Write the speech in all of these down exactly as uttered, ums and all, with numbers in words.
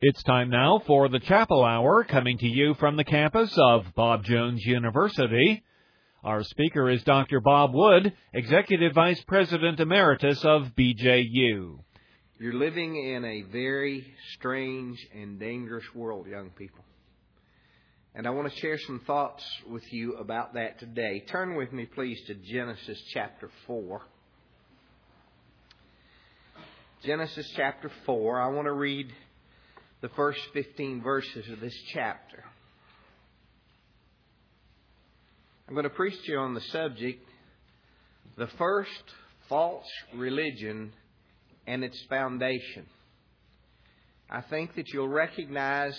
It's time now for the Chapel Hour, coming to you from the campus of Bob Jones University. Our speaker is Doctor Bob Wood, Executive Vice President Emeritus of B J U. You're living in a very strange and dangerous world, young people. And I want to share some thoughts with you about that today. Turn with me, please, to Genesis chapter four. Genesis chapter four. I want to read the first fifteen verses of this chapter. I'm going to preach to you on the subject, the first false religion and its foundation. I think that you'll recognize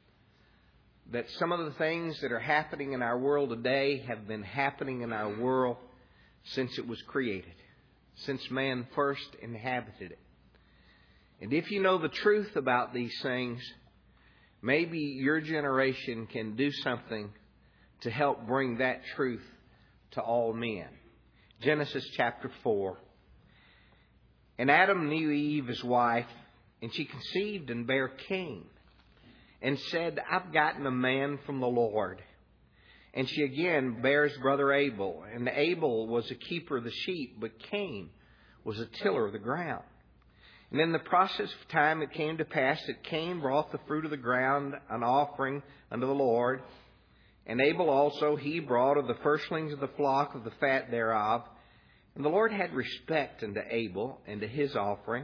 that some of the things that are happening in our world today have been happening in our world since it was created, since man first inhabited it. And if you know the truth about these things, maybe your generation can do something to help bring that truth to all men. Genesis chapter four. And Adam knew Eve, his wife, and she conceived and bare Cain, and said, I've gotten a man from the Lord. And she again bare his brother Abel. And Abel was a keeper of the sheep, but Cain was a tiller of the ground. And in the process of time it came to pass that Cain brought the fruit of the ground an offering unto the Lord. And Abel also he brought of the firstlings of the flock of the fat thereof. And the Lord had respect unto Abel and to his offering.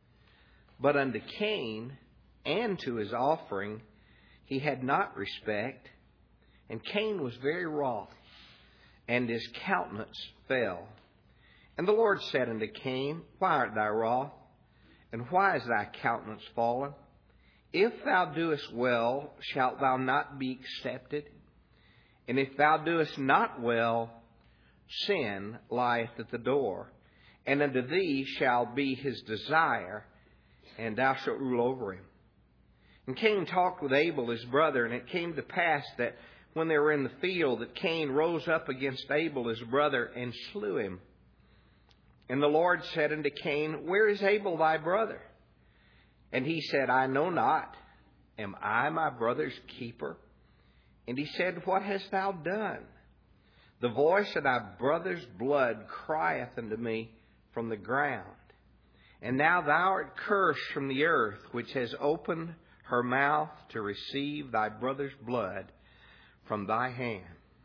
But unto Cain and to his offering he had not respect. And Cain was very wroth, and his countenance fell. And the Lord said unto Cain, Why art thou wroth? And why is thy countenance fallen? If thou doest well, shalt thou not be accepted? And if thou doest not well, sin lieth at the door. And unto thee shall be his desire, and thou shalt rule over him. And Cain talked with Abel his brother, and it came to pass that when they were in the field, that Cain rose up against Abel his brother, and slew him. And the Lord said unto Cain, Where is Abel thy brother? And he said, I know not. Am I my brother's keeper? And he said, What hast thou done? The voice of thy brother's blood crieth unto me from the ground. And now thou art cursed from the earth, which has opened her mouth to receive thy brother's blood from thy hand.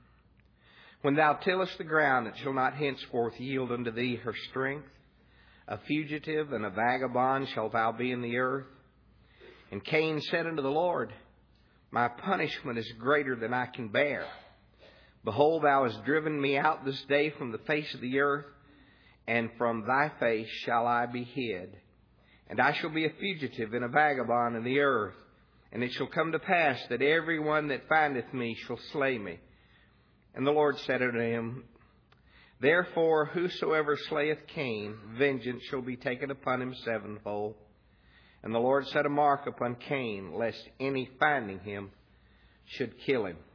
When thou tillest the ground, it shall not henceforth yield unto thee her strength. A fugitive and a vagabond shalt thou be in the earth. And Cain said unto the Lord, My punishment is greater than I can bear. Behold, thou hast driven me out this day from the face of the earth, and from thy face shall I be hid. And I shall be a fugitive and a vagabond in the earth. And it shall come to pass that every one that findeth me shall slay me. And the Lord said unto him, Therefore whosoever slayeth Cain, vengeance shall be taken upon him sevenfold. And the Lord set a mark upon Cain, lest any finding him should kill him.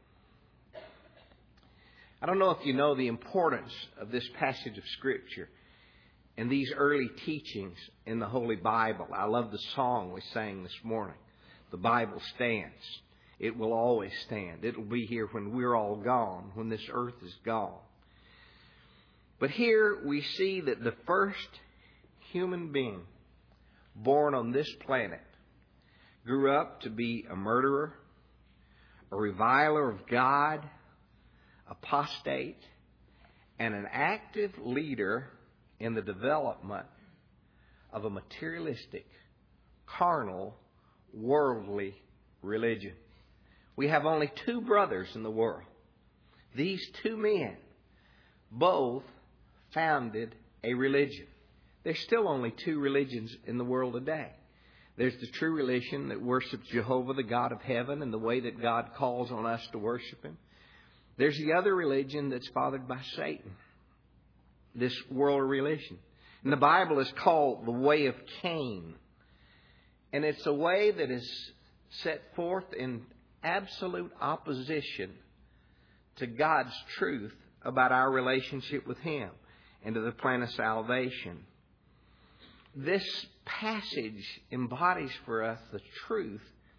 I don't know if you know the importance of this passage of Scripture and these early teachings in the Holy Bible. I love the song we sang this morning. The Bible stands. It will always stand. It will be here when we're all gone, when this earth is gone. But here we see that the first human being born on this planet grew up to be a murderer, a reviler of God, apostate, and an active leader in the development of a materialistic, carnal, worldly religion. We have only two brothers in the world. These two men both founded a religion. There's still only two religions in the world today. There's the true religion that worships Jehovah, the God of heaven, and the way that God calls on us to worship Him. There's the other religion that's fathered by Satan, this world religion. And the Bible is called the way of Cain. And it's a way that is set forth in absolute opposition to God's truth about our relationship with Him and to the plan of salvation. This passage embodies for us the truth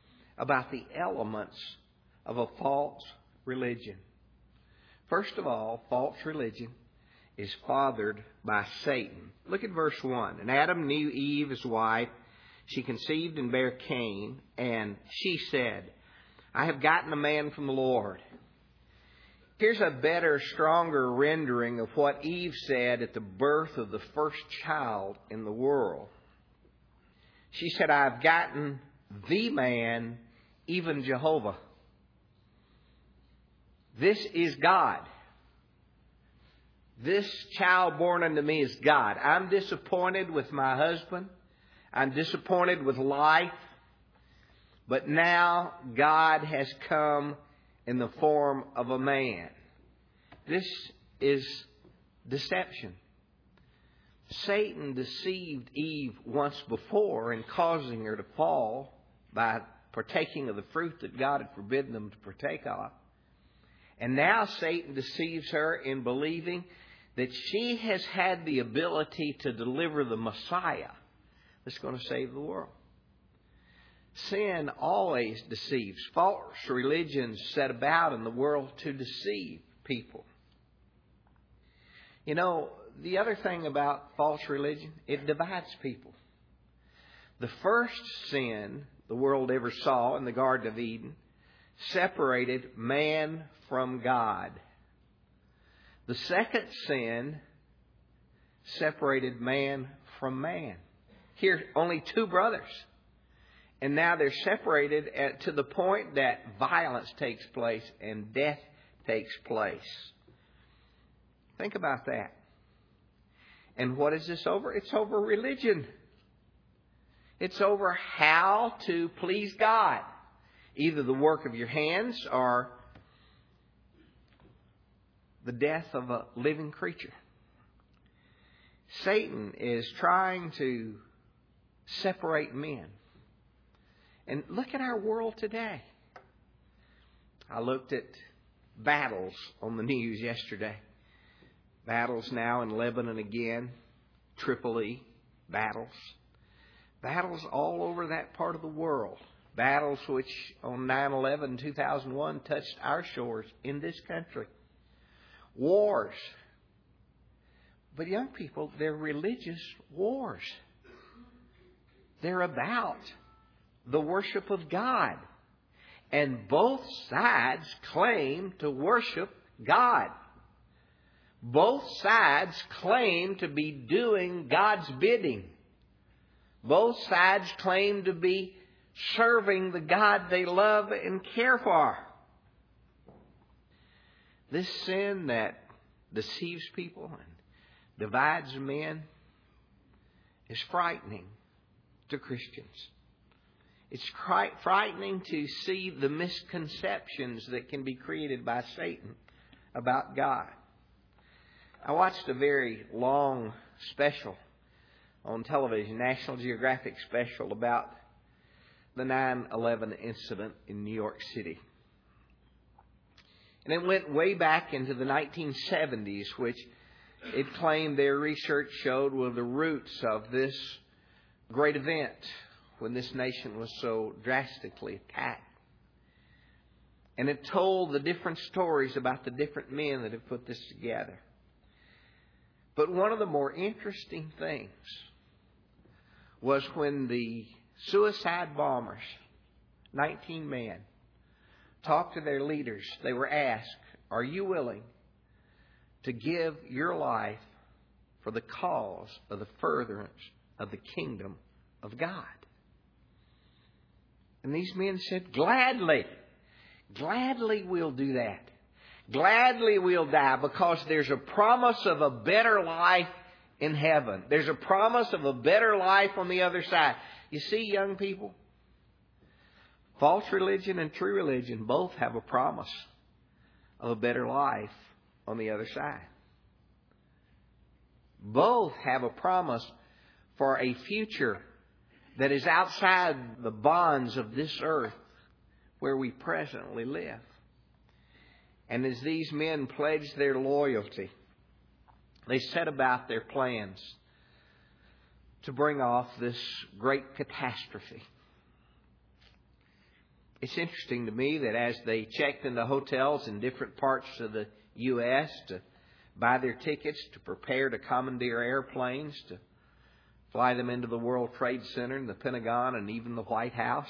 about the elements of a false religion. First of all, false religion is fathered by Satan. Look at verse one. And Adam knew Eve, his wife. She conceived and bare Cain, and she said, I have gotten a man from the Lord. Here's a better, stronger rendering of what Eve said at the birth of the first child in the world. She said, I have gotten the man, even Jehovah. This is God. This child born unto me is God. I'm disappointed with my husband. I'm disappointed with life. But now God has come in the form of a man. This is deception. Satan deceived Eve once before in causing her to fall by partaking of the fruit that God had forbidden them to partake of. And now Satan deceives her in believing that she has had the ability to deliver the Messiah that's going to save the world. Sin always deceives. False religions set about in the world to deceive people. You know, the other thing about false religion, it divides people. The first sin the world ever saw in the Garden of Eden separated man from God. The second sin separated man from man. Here, only two brothers. And now they're separated at, to the point that violence takes place and death takes place. Think about that. And what is this over? It's over religion. It's over how to please God. Either the work of your hands or the death of a living creature. Satan is trying to separate men. And look at our world today. I looked at battles on the news yesterday. Battles now in Lebanon again. Tripoli battles. Battles all over that part of the world. Battles which on nine eleven two thousand one touched our shores in this country. Wars. But young people, they're religious wars. They're about the worship of God. And both sides claim to worship God. Both sides claim to be doing God's bidding. Both sides claim to be serving the God they love and care for. This sin that deceives people and divides men is frightening to Christians. It's frightening to see the misconceptions that can be created by Satan about God. I watched a very long special on television, National Geographic special, about the nine eleven incident in New York City. And it went way back into the nineteen seventies, which it claimed their research showed were the roots of this great event when this nation was so drastically attacked. And it told the different stories about the different men that have put this together. But one of the more interesting things was when the suicide bombers, nineteen men, talked to their leaders. They were asked, are you willing to give your life for the cause of the furtherance of the kingdom of God? And these men said, gladly, gladly we'll do that. Gladly we'll die because there's a promise of a better life in heaven. There's a promise of a better life on the other side. You see, young people, false religion and true religion both have a promise of a better life on the other side. Both have a promise for a future that is outside the bonds of this earth where we presently live. And as these men pledged their loyalty, they set about their plans to bring off this great catastrophe. It's interesting to me that as they checked into hotels in different parts of the U S to buy their tickets, to prepare to commandeer airplanes, to fly them into the World Trade Center and the Pentagon and even the White House,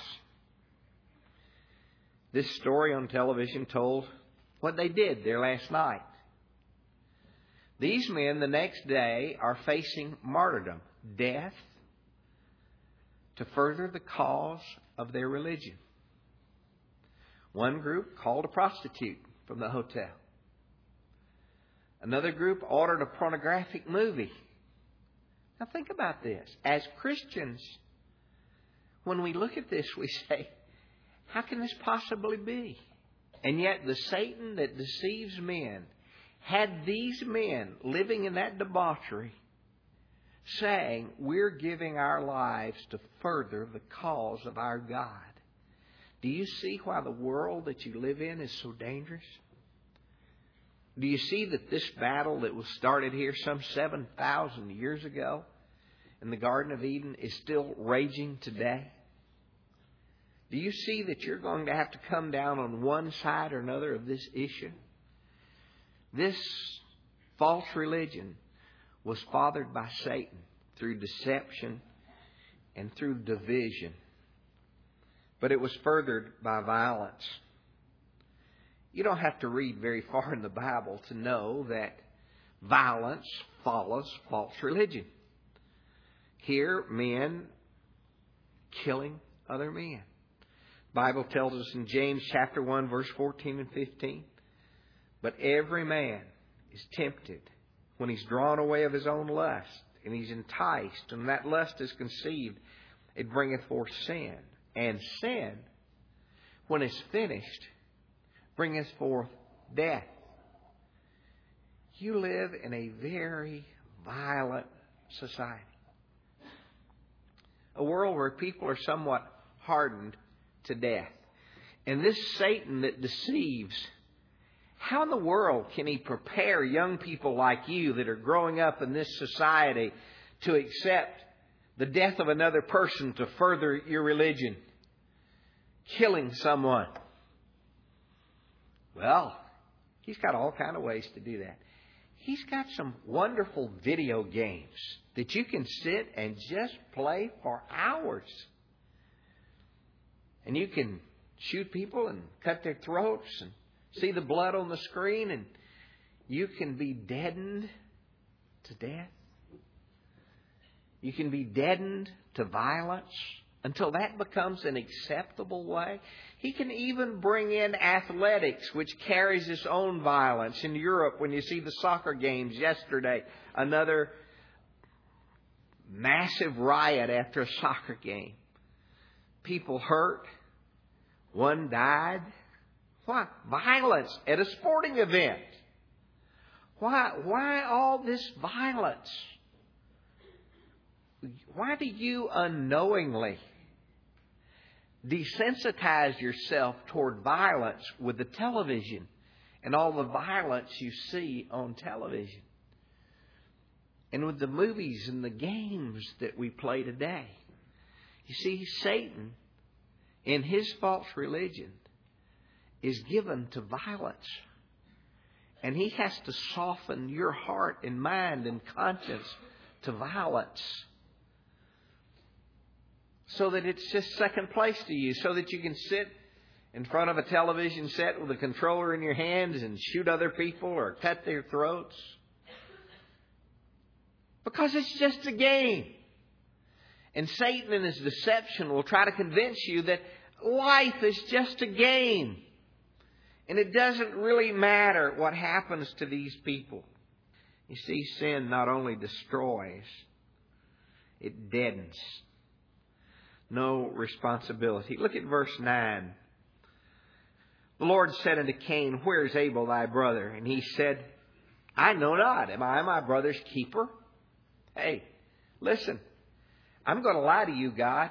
this story on television told what they did there last night. These men the next day are facing martyrdom, death, to further the cause of their religion. One group called a prostitute from the hotel. Another group ordered a pornographic movie. Now think about this. As Christians, when we look at this, we say, how can this possibly be? And yet the Satan that deceives men had these men living in that debauchery saying, we're giving our lives to further the cause of our God. Do you see why the world that you live in is so dangerous? Do you see that this battle that was started here some seven thousand years ago in the Garden of Eden is still raging today? Do you see that you're going to have to come down on one side or another of this issue? This false religion was fathered by Satan through deception and through division. But it was furthered by violence. You don't have to read very far in the Bible to know that violence follows false religion. Here, men killing other men. The Bible tells us in James chapter one, verse fourteen and fifteen, but every man is tempted when he's drawn away of his own lust, and he's enticed, and that lust is conceived, it bringeth forth sin. And sin, when it's finished, bringeth forth death. You live in a very violent society. A world where people are somewhat hardened to death. And this Satan that deceives, how in the world can he prepare young people like you that are growing up in this society to accept the death of another person to further your religion? Killing someone. Well, he's got all kind of ways to do that. He's got some wonderful video games that you can sit and just play for hours. And you can shoot people and cut their throats and see the blood on the screen, and you can be deadened to death. You can be deadened to violence until that becomes an acceptable way. He can even bring in athletics, which carries its own violence. In Europe, when you see the soccer games yesterday, another massive riot after a soccer game. People hurt. One died. Why? Violence at a sporting event. Why, why all this violence? Why do you unknowingly desensitize yourself toward violence with the television and all the violence you see on television? And with the movies and the games that we play today. You see, Satan, in his false religion, is given to violence. And he has to soften your heart and mind and conscience to violence, so that it's just second place to you, so that you can sit in front of a television set with a controller in your hands and shoot other people or cut their throats. Because it's just a game. And Satan in his deception will try to convince you that life is just a game. And it doesn't really matter what happens to these people. You see, sin not only destroys, it deadens. No responsibility. Look at verse nine. The Lord said unto Cain, Where is Abel thy brother? And he said, I know not. Am I my brother's keeper? Hey, listen. I'm going to lie to you, God.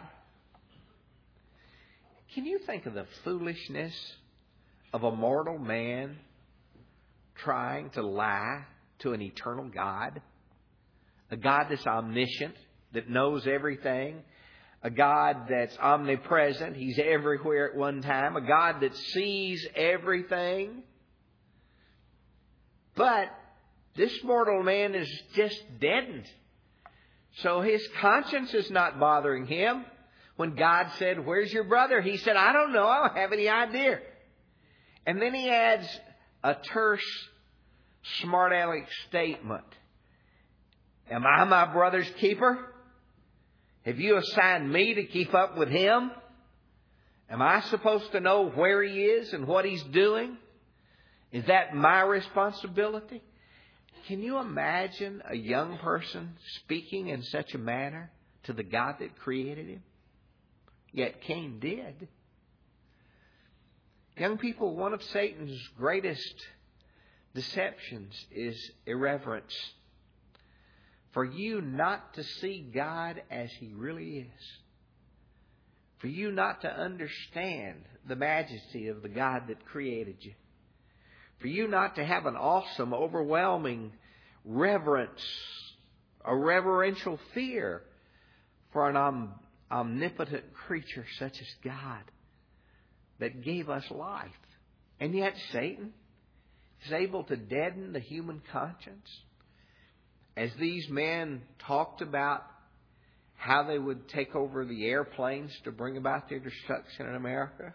Can you think of the foolishness of a mortal man trying to lie to an eternal God? A God that's omniscient, that knows everything. a God that's omnipresent. He's everywhere at one time. A God that sees everything. But this mortal man is just deadened. So his conscience is not bothering him. When God said, "Where's your brother?" he said, "I don't know. I don't have any idea." And then he adds a terse, smart-aleck statement. "Am I my brother's keeper? Have you assigned me to keep up with him? Am I supposed to know where he is and what he's doing? Is that my responsibility?" Can you imagine a young person speaking in such a manner to the God that created him? Yet Cain did. Young people, one of Satan's greatest deceptions is irreverence. For you not to see God as He really is. For you not to understand the majesty of the God that created you. For you not to have an awesome, overwhelming reverence, a reverential fear for an om- omnipotent creature such as God that gave us life. And yet Satan is able to deaden the human conscience. As these men talked about how they would take over the airplanes to bring about their destruction in America,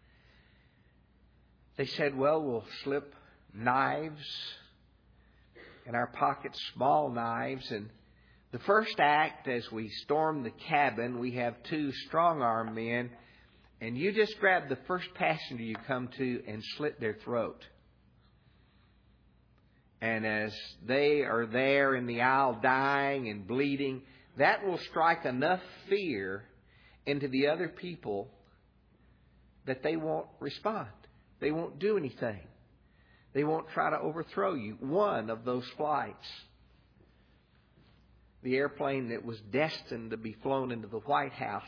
they said, "Well, we'll slip knives in our pockets, small knives, and the first act as we storm the cabin, we have two strong-arm men, and you just grab the first passenger you come to and slit their throat. And as they are there in the aisle dying and bleeding, that will strike enough fear into the other people that they won't respond. They won't do anything. They won't try to overthrow you." One of those flights, the airplane that was destined to be flown into the White House,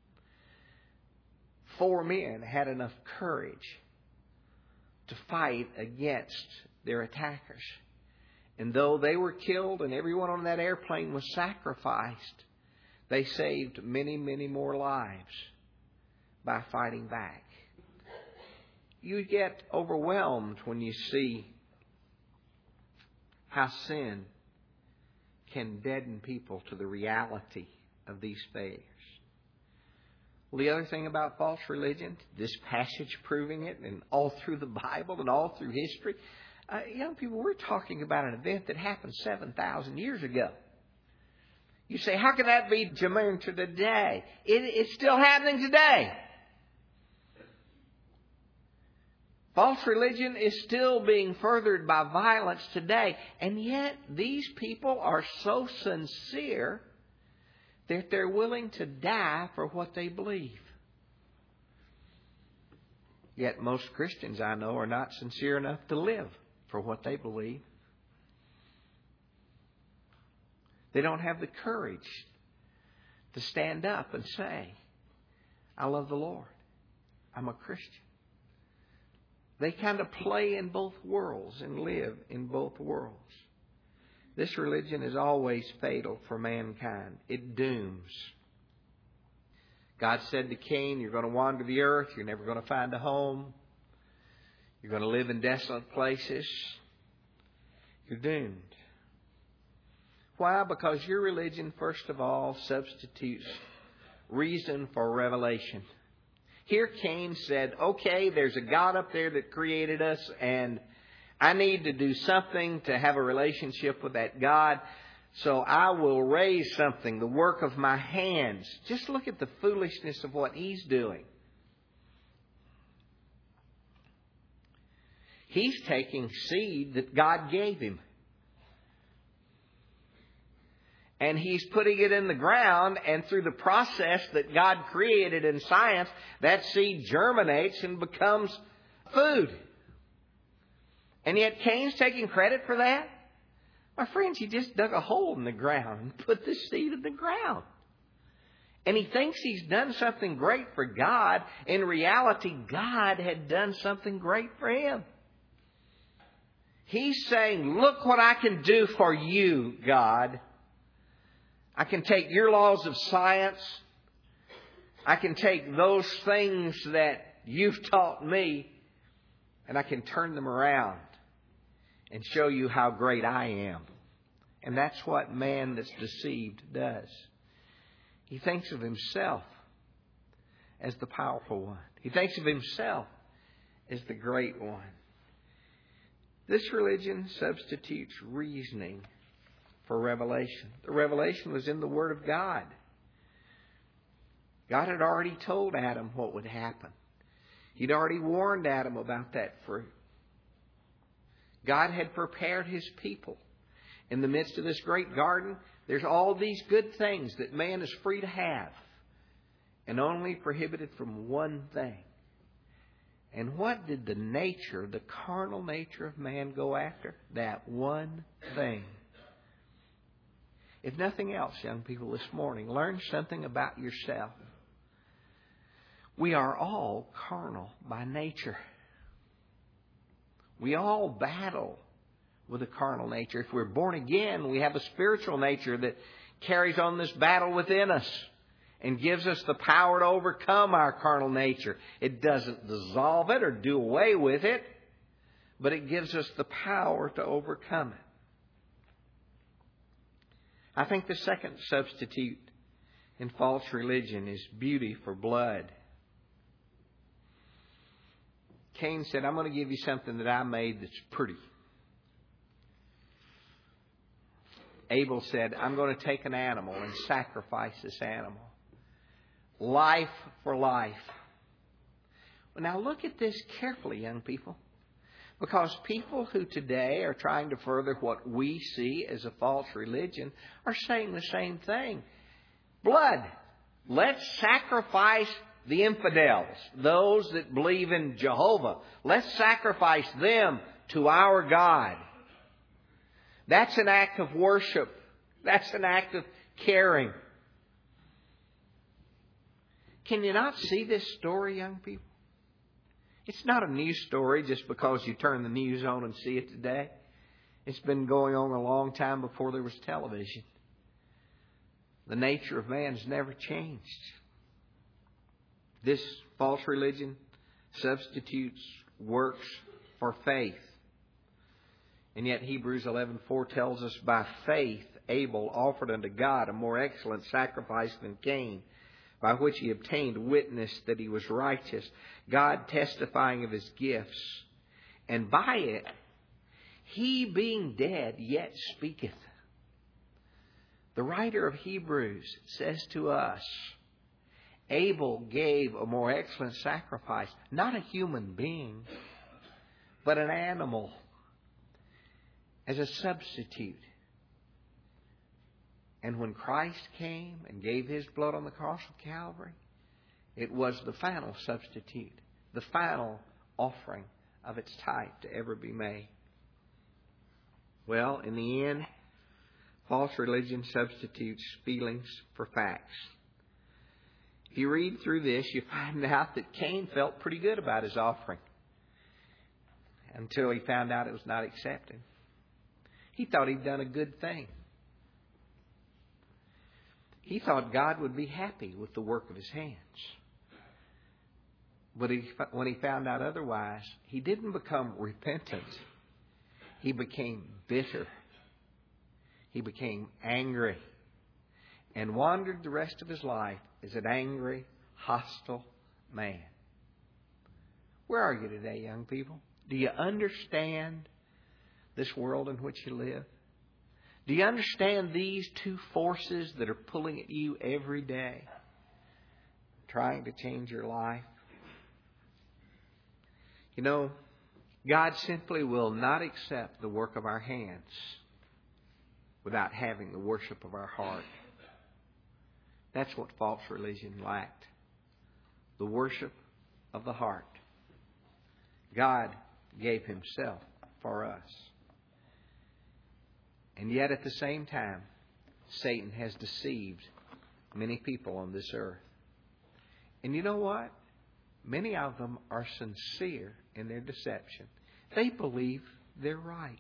four men had enough courage to fight against their attackers. And though they were killed and everyone on that airplane was sacrificed, they saved many, many more lives by fighting back. You get overwhelmed when you see how sin can deaden people to the reality of these failures. Well, the other thing about false religion, this passage proving it, and all through the Bible and all through history, uh, young people, we're talking about an event that happened seven thousand years ago. You say, how can that be germane to today? It, it's still happening today. False religion is still being furthered by violence today. And yet these people are so sincere that they're willing to die for what they believe. Yet most Christians I know are not sincere enough to live for what they believe. They don't have the courage to stand up and say, "I love the Lord. I'm a Christian." They kind of play in both worlds and live in both worlds. This religion is always fatal for mankind. It dooms. God said to Cain, "You're going to wander the earth. You're never going to find a home. You're going to live in desolate places. You're doomed." Why? Because your religion, first of all, substitutes reason for revelation. Here Cain said, "Okay, there's a God up there that created us, and I need to do something to have a relationship with that God. So I will raise something, the work of my hands." Just look at the foolishness of what he's doing. He's taking seed that God gave him, and he's putting it in the ground, and through the process that God created in science, that seed germinates and becomes food. And yet Cain's taking credit for that? My friends, he just dug a hole in the ground and put this seed in the ground. And he thinks he's done something great for God. In reality, God had done something great for him. He's saying, "Look what I can do for you, God. I can take your laws of science. I can take those things that you've taught me and I can turn them around and show you how great I am. And that's what man that's deceived does. He thinks of himself as the powerful one. He thinks of himself as the great one. This religion substitutes reasoning for revelation. The revelation was in the Word of God. God had already told Adam what would happen. He'd already warned Adam about that fruit. God had prepared His people. In the midst of this great garden, there's all these good things that man is free to have, and only prohibited from one thing. And what did the nature, the carnal nature of man go after? That one thing. If nothing else, young people, this morning, learn something about yourself. We are all carnal by nature. We all battle with a carnal nature. If we're born again, we have a spiritual nature that carries on this battle within us and gives us the power to overcome our carnal nature. It doesn't dissolve it or do away with it, but it gives us the power to overcome it. I think the second substitute in false religion is beauty for blood. Cain said, I'm going to give you something that I made that's pretty. Abel said, I'm going to take an animal and sacrifice this animal. Life for life. Well, now look at this carefully, young people. Because people who today are trying to further what we see as a false religion are saying the same thing. Blood. Let's sacrifice the infidels, those that believe in Jehovah. Let's sacrifice them to our God. That's an act of worship. That's an act of caring. Can you not see this story, young people? It's not a news story just because you turn the news on and see it today. It's been going on a long time before there was television. The nature of man has never changed. This false religion substitutes works for faith. And yet Hebrews eleven four tells us, by faith Abel offered unto God a more excellent sacrifice than Cain, by which he obtained witness that he was righteous, God testifying of his gifts. And by it, he being dead yet speaketh. The writer of Hebrews says to us, Abel gave a more excellent sacrifice, not a human being, but an animal, as a substitute. And when Christ came and gave His blood on the cross of Calvary, it was the final substitute, the final offering of its type to ever be made. Well, in the end, false religion substitutes feelings for facts. If you read through this, you find out that Cain felt pretty good about his offering until he found out it was not accepted. He thought he'd done a good thing. He thought God would be happy with the work of his hands. But he, when he found out otherwise, he didn't become repentant. He became bitter. He became angry and wandered the rest of his life as an angry, hostile man. Where are you today, young people? Do you understand this world in which you live? Do you understand these two forces that are pulling at you every day, trying to change your life? You know, God simply will not accept the work of our hands without having the worship of our heart. That's what false religion lacked. The worship of the heart. God gave Himself for us. And yet at the same time, Satan has deceived many people on this earth. And you know what? Many of them are sincere in their deception. They believe they're right.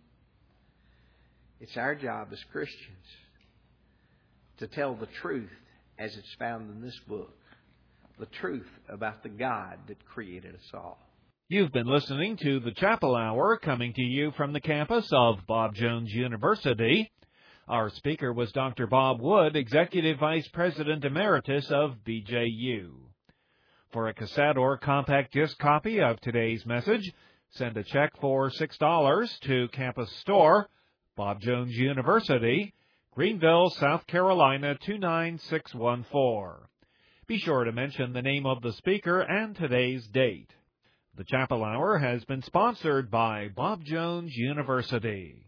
It's our job as Christians to tell the truth as it's found in this book. the truth about the God that created us all. You've been listening to the Chapel Hour, coming to you from the campus of Bob Jones University. Our speaker was Doctor Bob Wood, Executive Vice President Emeritus of B J U. For a cassette or compact disc copy of today's message, send a check for six dollars to Campus Store, Bob Jones University, Greenville, South Carolina two nine six one four. Be sure to mention the name of the speaker and today's date. The Chapel Hour has been sponsored by Bob Jones University.